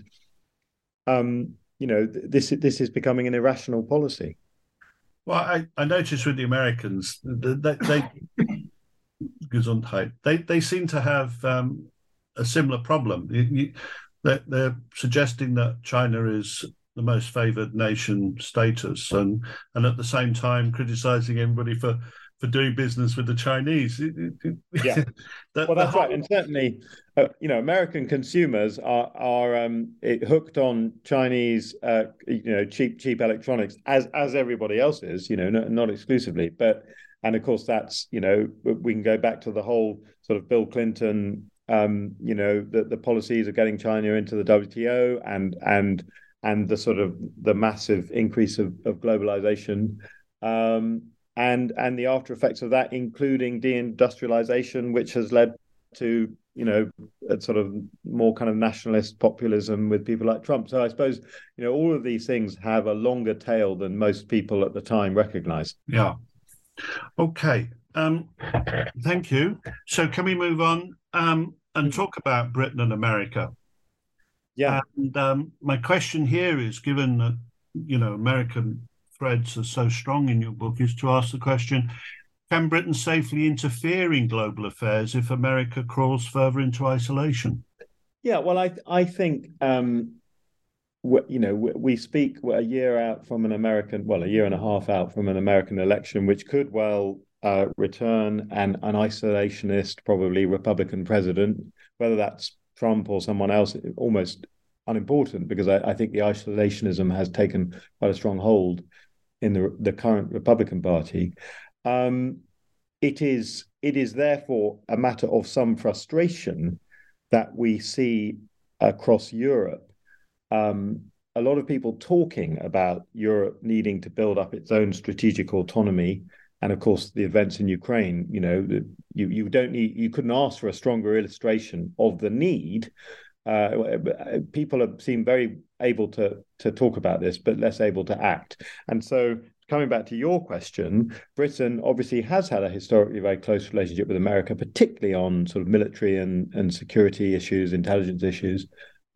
this is becoming an irrational policy. Well, I noticed with the Americans, they seem to have a similar problem. They're suggesting that China is the most favoured nation status, and at the same time criticizing everybody for doing business with the Chinese. Yeah, that's right. And certainly, American consumers are hooked on Chinese, cheap electronics, as everybody else is, not exclusively. And of course, that's, we can go back to the whole sort of Bill Clinton, the policies of getting China into the WTO and the sort of the massive increase of globalization. And the after effects of that, including deindustrialization, which has led to, a sort of more kind of nationalist populism with people like Trump. So I suppose, all of these things have a longer tail than most people at the time recognized. Yeah. Okay. Thank you. So can we move on and talk about Britain and America? Yeah. And my question here is, given that, American threads are so strong in your book, is to ask the question, can Britain safely interfere in global affairs if America crawls further into isolation? Yeah, well, I think, we speak a year out from a year and a half out from an American election, which could well return an isolationist, probably Republican president, whether that's Trump or someone else, almost unimportant, because I think the isolationism has taken quite a strong hold in the current Republican Party. It is therefore a matter of some frustration that we see across Europe. A lot of people talking about Europe needing to build up its own strategic autonomy, and of course the events in Ukraine. You couldn't ask for a stronger illustration of the need. People seem very able to talk about this, but less able to act. And so, coming back to your question, Britain obviously has had a historically very close relationship with America, particularly on sort of military and security issues, intelligence issues.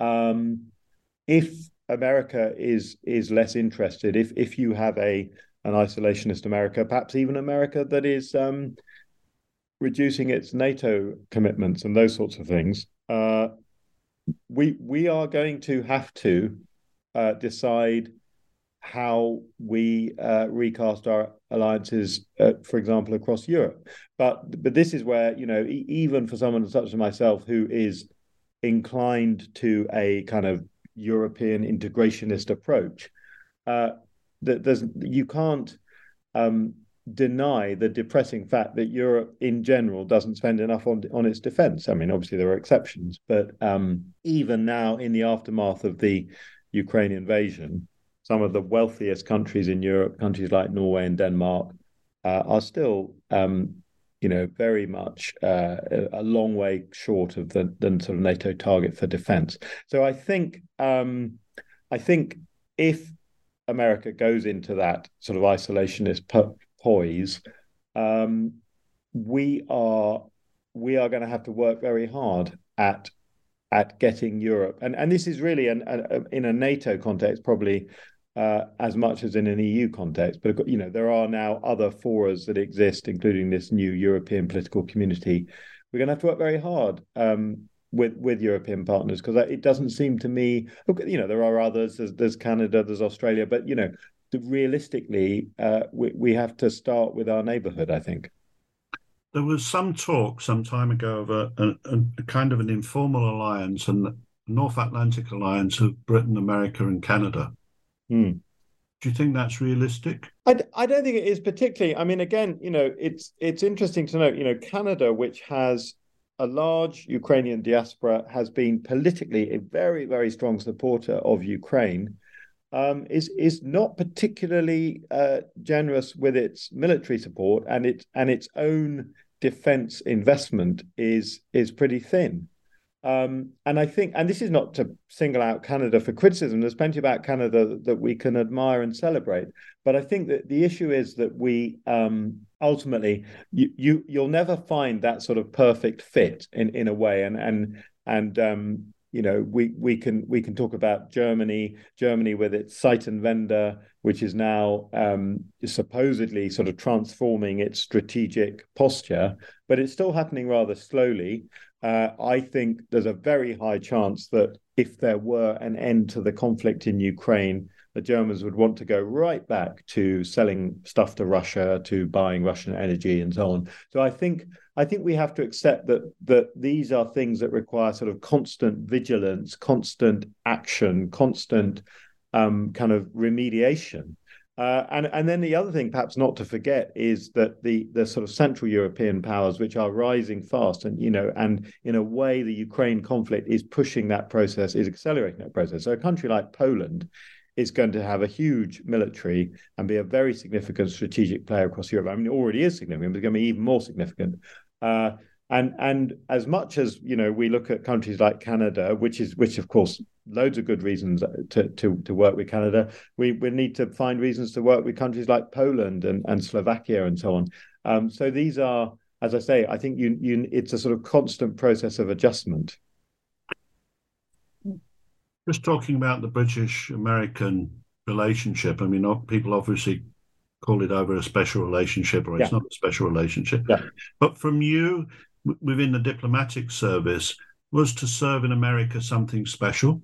If America is less interested, if you have an isolationist America, perhaps even America that is reducing its NATO commitments and those sorts of things, we are going to have to decide how we recast our alliances, for example, across Europe. But this is where, even for someone such as myself who is inclined to a kind of European integrationist approach, you can't deny the depressing fact that Europe in general doesn't spend enough on its defense. I mean, obviously there are exceptions, but even now in the aftermath of the Ukraine invasion, some of the wealthiest countries in Europe, countries like Norway and Denmark, are still very much a long way short of the sort of NATO target for defense. So I think if America goes into that sort of isolationist poise, we are going to have to work very hard at getting Europe, and this is really in a NATO context probably as much as in an EU context. But there are now other forums that exist, including this new European political community. We're going to have to work very hard with European partners, because it doesn't seem to me. There are others. There's Canada, there's Australia, but realistically, we have to start with our neighbourhood, I think. There was some talk some time ago of a kind of an informal alliance, and North Atlantic alliance of Britain, America, and Canada. Do you think that's realistic? I don't think it is particularly. I mean, again, it's interesting to note, Canada, which has a large Ukrainian diaspora, has been politically a very, very strong supporter of Ukraine, is not particularly generous with its military support, and its own defense investment is pretty thin. And I think, and this is not to single out Canada for criticism, there's plenty about Canada that we can admire and celebrate. But I think that the issue is that we ultimately, you'll never find that sort of perfect fit in a way. We can talk about Germany with its Zeitenwende, which is now supposedly sort of transforming its strategic posture, but it's still happening rather slowly. I think there's a very high chance that if there were an end to the conflict in Ukraine, the Germans would want to go right back to selling stuff to Russia, to buying Russian energy and so on. So I think we have to accept that these are things that require sort of constant vigilance, constant action, constant kind of remediation. And then the other thing, perhaps not to forget, is that the sort of Central European powers, which are rising fast, and in a way, the Ukraine conflict is pushing that process, is accelerating that process. So a country like Poland is going to have a huge military and be a very significant strategic player across Europe. I mean, it already is significant, but it's going to be even more significant. And as much as we look at countries like Canada, which of course loads of good reasons to work with Canada, we need to find reasons to work with countries like Poland and Slovakia and so on. So these are, as I say, I think it's a sort of constant process of adjustment. Just talking about the British-American relationship, I mean, people obviously call it either a special relationship or it's not a special relationship. Yeah. But from you, within the diplomatic service, was to serve in America something special?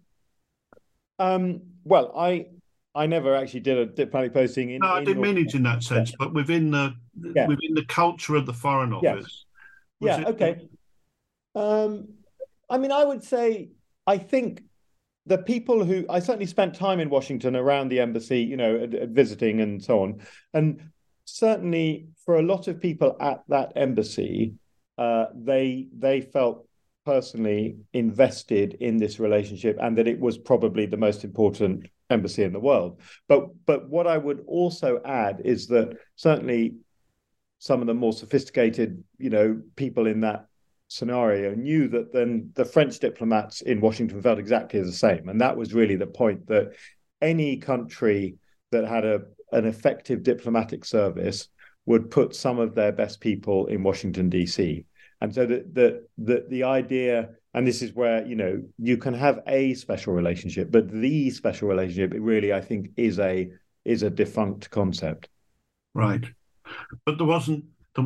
Well, I never actually did a diplomatic posting. No, I didn't mean it in that sense, but within the culture of the Foreign Office. Yes. Okay. I mean, I would say, I think the people who, I certainly spent time in Washington around the embassy, visiting and so on. And certainly for a lot of people at that embassy, they felt personally invested in this relationship and that it was probably the most important embassy in the world. But what I would also add is that certainly some of the more sophisticated, people in that scenario knew that then the French diplomats in Washington felt exactly the same. And that was really the point, that any country that had an effective diplomatic service would put some of their best people in Washington, D.C. And so the idea, and this is where, you can have a special relationship, but the special relationship, it really, I think, is a defunct concept. Right. But there wasn't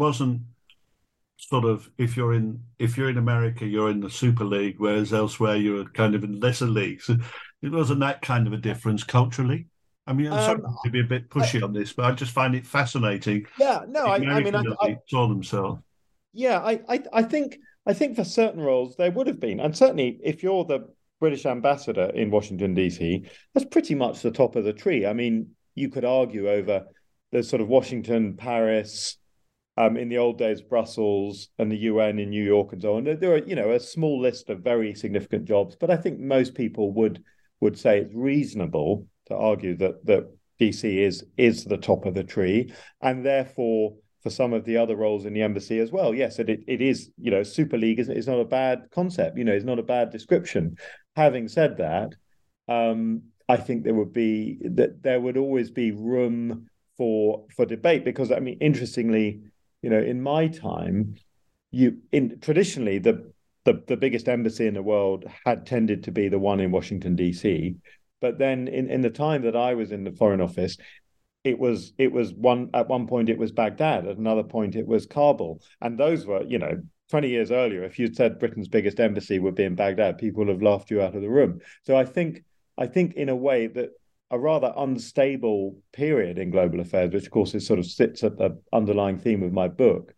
sort of, if you're in America, you're in the Super League, whereas elsewhere you're kind of in lesser leagues. It wasn't that kind of a difference culturally. I mean, I'm sorry to be a bit pushy on this, but I just find it fascinating. Yeah, no, I mean, I saw themselves. Yeah, I think for certain roles there would have been, and certainly if you're the British ambassador in Washington, D.C., that's pretty much the top of the tree. I mean, you could argue over there's sort of Washington, Paris, in the old days, Brussels and the UN in New York and so on. There are, a small list of very significant jobs, but I think most people would say it's reasonable to argue that DC is the top of the tree, and therefore for some of the other roles in the embassy as well. Yes, it is, Super League is not a bad concept, it's not a bad description. Having said that, I think there would always be room for debate, because I mean, interestingly, in my time, traditionally the biggest embassy in the world had tended to be the one in Washington DC, but then in the time that I was in the Foreign Office, it was at one point it was Baghdad, at another point it was Kabul, and those were 20 years earlier, if you'd said Britain's biggest embassy would be in Baghdad, people would have laughed you out of the room. So I think in a way that a rather unstable period in global affairs, which of course sort of sits at the underlying theme of my book,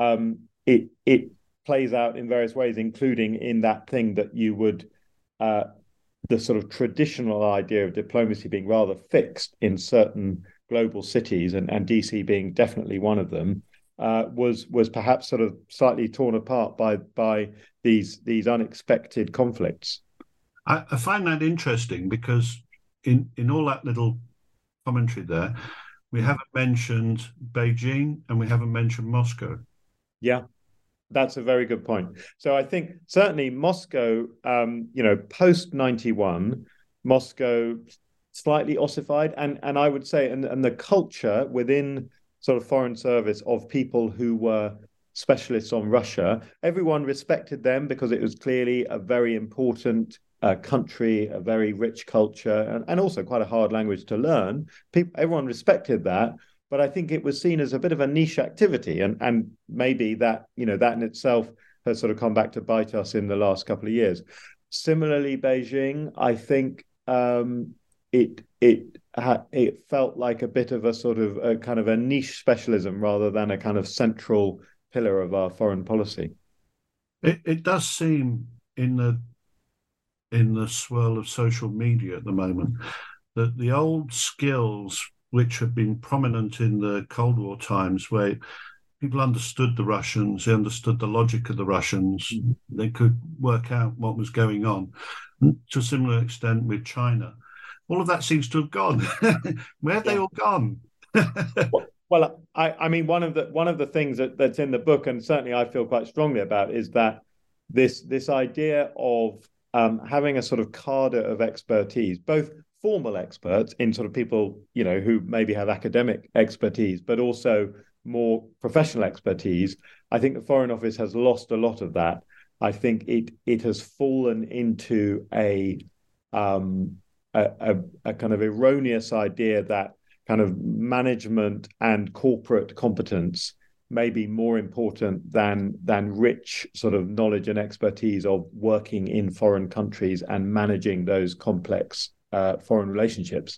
it plays out in various ways, including in that thing that you would the sort of traditional idea of diplomacy being rather fixed in certain global cities, and DC being definitely one of them, was perhaps sort of slightly torn apart by these unexpected conflicts. I find that interesting because in all that little commentary there, we haven't mentioned Beijing and we haven't mentioned Moscow. Yeah, that's a very good point. So I think certainly Moscow, post 91, Moscow slightly ossified, and I would say, and the culture within sort of foreign service of people who were specialists on Russia, everyone respected them because it was clearly a very important country, a very rich culture, and also quite a hard language to learn. Everyone respected that, but I think it was seen as a bit of a niche activity, and maybe that that in itself has sort of come back to bite us in the last couple of years. Similarly, Beijing, I think it felt like a bit of a sort of a kind of a niche specialism rather than a kind of central pillar of our foreign policy. It does seem in the swirl of social media at the moment that the old skills which have been prominent in the Cold War times, where people understood the Russians, they understood the logic of the Russians, they could work out what was going on, to a similar extent with China. All of that seems to have gone. Where have they all gone? Well, I mean, one of the things that's in the book, and certainly I feel quite strongly about, is that this idea of having a sort of cadre of expertise, both formal experts in sort of people, who maybe have academic expertise, but also more professional expertise. I think the Foreign Office has lost a lot of that. I think it has fallen into a kind of erroneous idea that kind of management and corporate competence may be more important than rich sort of knowledge and expertise of working in foreign countries and managing those complex foreign relationships.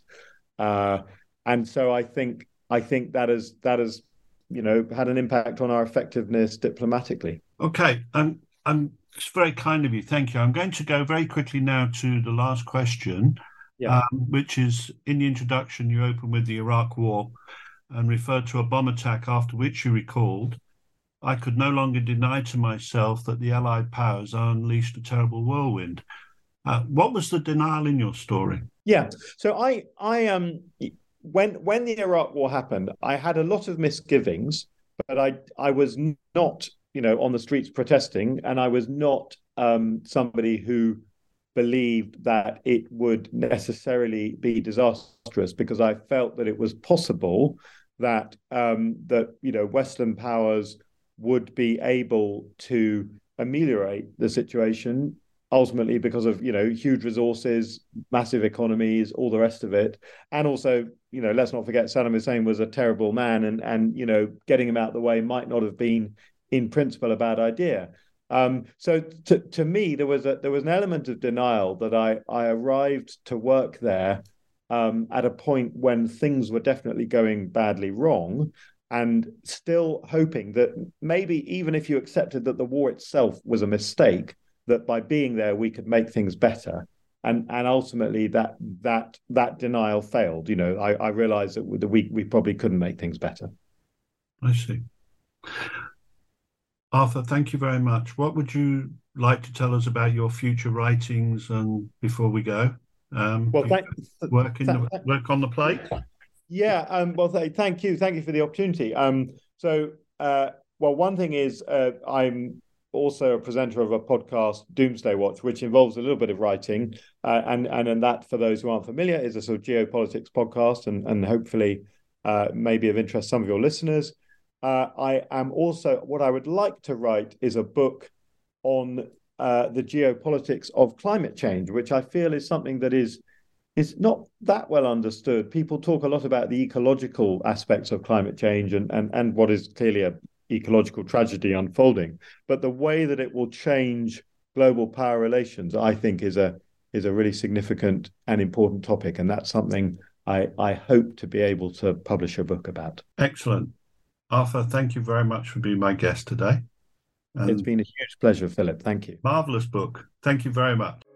And so I think that has had an impact on our effectiveness diplomatically. Okay, it's very kind of you. Thank you. I'm going to go very quickly now to the last question, which is, in the introduction, you open with the Iraq War and referred to a bomb attack, after which you recalled, "I could no longer deny to myself that the Allied powers unleashed a terrible whirlwind." What was the denial in your story? Yeah, so I when the Iraq War happened, I had a lot of misgivings, but I was not on the streets protesting, and I was not somebody who believed that it would necessarily be disastrous, because I felt that it was possible that Western powers would be able to ameliorate the situation, ultimately because of huge resources, massive economies, all the rest of it, and also let's not forget Saddam Hussein was a terrible man, and getting him out of the way might not have been in principle a bad idea. So to me, there was an element of denial that I arrived to work there at a point when things were definitely going badly wrong, and still hoping that maybe even if you accepted that the war itself was a mistake, that by being there we could make things better. and ultimately that denial failed. I realized that we probably couldn't make things better. I see. Arthur, thank you very much. What would you like to tell us about your future writings, and before we go? Well, work on the plate. Yeah. Well, thank you for the opportunity. Well, one thing is I'm also a presenter of a podcast, Doomsday Watch, which involves a little bit of writing, and that, for those who aren't familiar, is a sort of geopolitics podcast, and hopefully maybe of interest to some of your listeners. I am also, what I would like to write is a book on the geopolitics of climate change, which I feel is something that is not that well understood. People talk a lot about the ecological aspects of climate change and what is clearly a ecological tragedy unfolding, but the way that it will change global power relations, I think, is a really significant and important topic, and that's something I hope to be able to publish a book about. Excellent. Arthur, thank you very much for being my guest today. It's been a huge pleasure, Philip. Thank you. Marvelous book. Thank you very much.